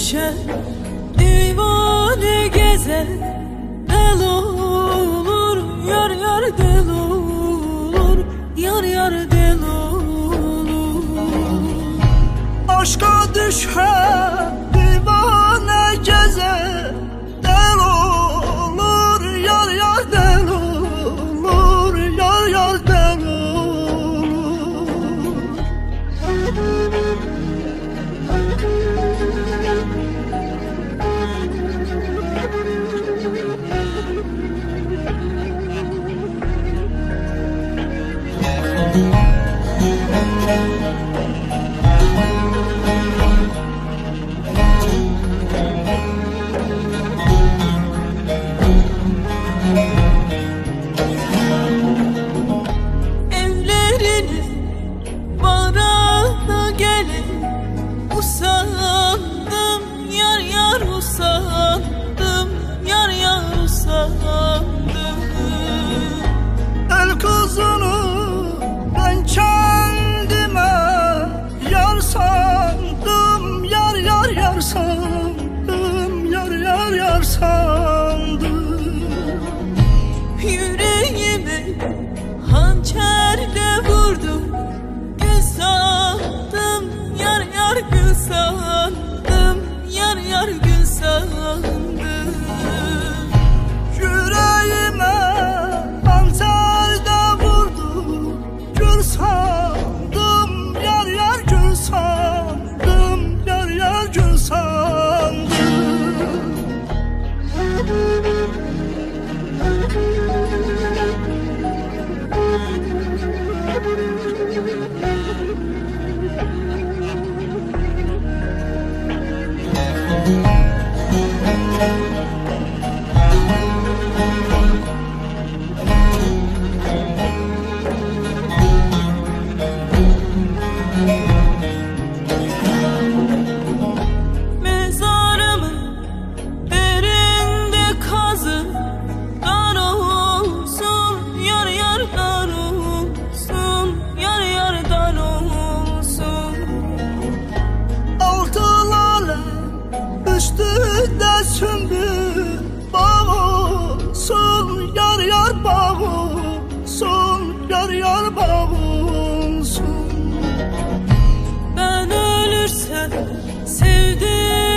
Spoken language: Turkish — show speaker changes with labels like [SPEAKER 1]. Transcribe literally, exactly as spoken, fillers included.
[SPEAKER 1] düşer, divane gezer, del olur, yar yar del olur, yar yar del olur.
[SPEAKER 2] Aşka düşer, divane gezer, del olur, yar yar del olur, yar yar del olur.
[SPEAKER 1] Evleriniz barana gelin, usandım, yar yar usandım, yar yar usandım.
[SPEAKER 2] El kızını ben kendime yar sandım, yar yar yar sandım, yar yar yar sandım.
[SPEAKER 1] Yüreğimi hançerle vurdum, gül sandım, yar yar gül sandım, yar yar gül sandım.
[SPEAKER 2] Yüreğime hançerde vurdu, gül sandım, yar yar gül sandım, yar yar gül sandım.
[SPEAKER 1] Mezarımın derinde kazın, dar olsun, yar yar dar olsun, yar yar dar olsun.
[SPEAKER 2] Altı lale üstünde sümbül bağ olsun, yar yar bağ olsun, yar yar bağ olsun.
[SPEAKER 1] Ben ölürsem sevdim